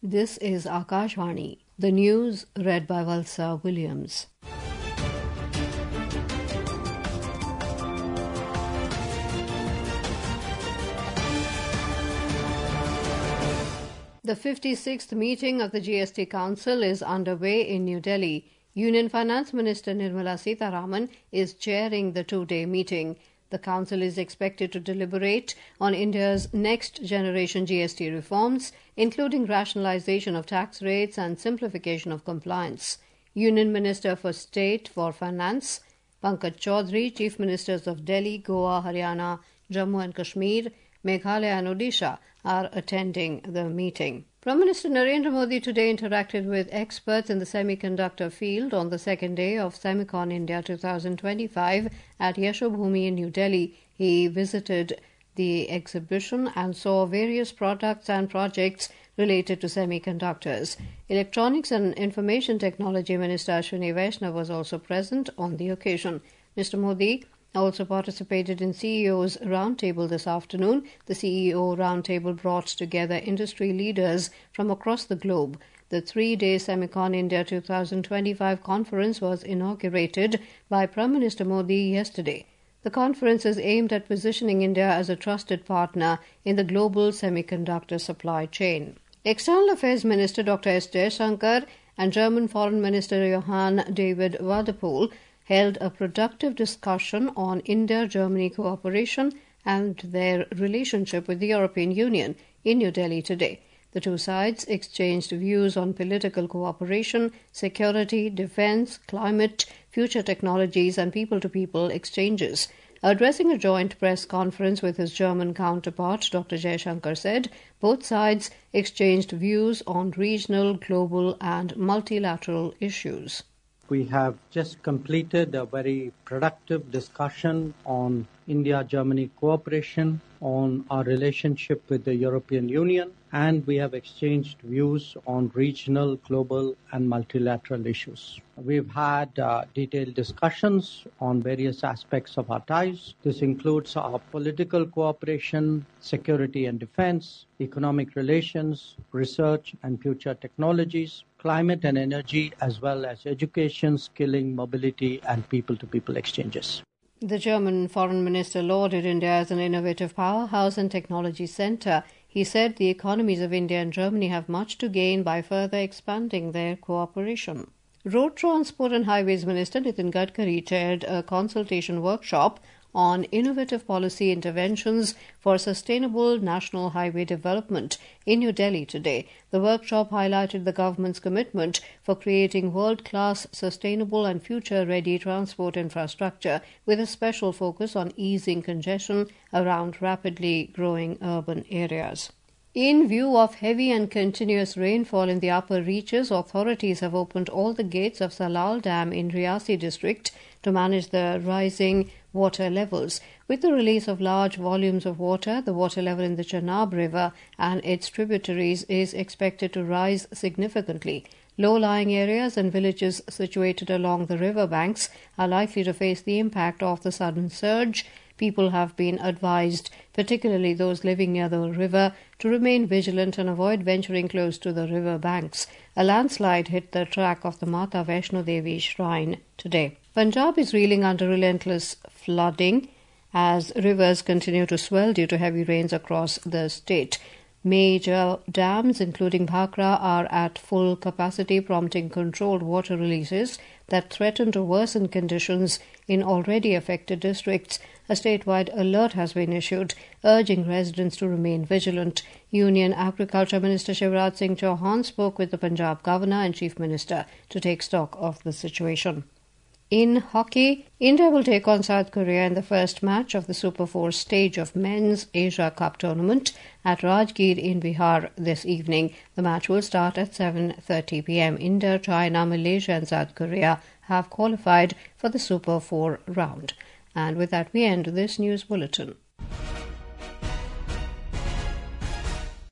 This is Akashvani. The news read by Valsa Williams. The 56th meeting of the GST Council is underway in New Delhi. Union Finance Minister Nirmala Sitharaman is chairing the two-day meeting. The Council is expected to deliberate on India's next-generation GST reforms, including rationalization of tax rates and simplification of compliance. Union Minister for State for Finance, Pankaj Chaudhary, Chief Ministers of Delhi, Goa, Haryana, Jammu and Kashmir, Meghalaya and Odisha are attending the meeting. Prime Minister Narendra Modi today interacted with experts in the semiconductor field on the second day of Semicon India 2025 at Yashobhoomi in New Delhi. He visited the exhibition and saw various products and projects related to semiconductors. Electronics and Information Technology Minister Ashwini Vaishnav was also present on the occasion. Mr. Modi also participated in CEO's Roundtable this afternoon. The CEO Roundtable brought together industry leaders from across the globe. The three-day Semicon India 2025 conference was inaugurated by Prime Minister Modi yesterday. The conference is aimed at positioning India as a trusted partner in the global semiconductor supply chain. External Affairs Minister Dr. S. Jaishankar and German Foreign Minister Johann David Wadephul held a productive discussion on India-Germany cooperation and their relationship with the European Union in New Delhi today. The two sides exchanged views on political cooperation, security, defense, climate, future technologies, and people-to-people exchanges. Addressing a joint press conference with his German counterpart, Dr. Jaishankar said both sides exchanged views on regional, global, and multilateral issues. We have just completed a very productive discussion on India-Germany cooperation, on our relationship with the European Union, and we have exchanged views on regional, global, and multilateral issues. We've had detailed discussions on various aspects of our ties. This includes our political cooperation, security and defense, economic relations, research and future technologies, climate and energy, as well as education, skilling, mobility, and people-to-people exchanges. The German Foreign Minister lauded India as an innovative powerhouse and technology centre. He said the economies of India and Germany have much to gain by further expanding their cooperation. Road Transport and Highways Minister Nitin Gadkari chaired a consultation workshop on innovative policy interventions for sustainable national highway development in New Delhi today. The workshop highlighted the government's commitment for creating world-class, sustainable and future-ready transport infrastructure with a special focus on easing congestion around rapidly growing urban areas. In view of heavy and continuous rainfall in the upper reaches, authorities have opened all the gates of Salal Dam in Riyasi district to manage the rising water levels. With the release of large volumes of water, the water level in the Chenab River and its tributaries is expected to rise significantly. Low-lying areas and villages situated along the river banks are likely to face the impact of the sudden surge. People have been advised, particularly those living near the river, to remain vigilant and avoid venturing close to the river banks. A landslide hit the track of the Mata Vaishno Devi shrine today. Punjab is reeling under relentless flooding as rivers continue to swell due to heavy rains across the state. Major dams, including Bhakra, are at full capacity, prompting controlled water releases that threaten to worsen conditions in already affected districts. A statewide alert has been issued, urging residents to remain vigilant. Union Agriculture Minister Shivraj Singh Chauhan spoke with the Punjab Governor and Chief Minister to take stock of the situation. In hockey, India will take on South Korea in the first match of the Super 4 stage of Men's Asia Cup tournament at Rajgir in Bihar this evening. The match will start at 7:30 p.m. India, China, Malaysia and South Korea have qualified for the Super 4 round. And with that, we end this news bulletin.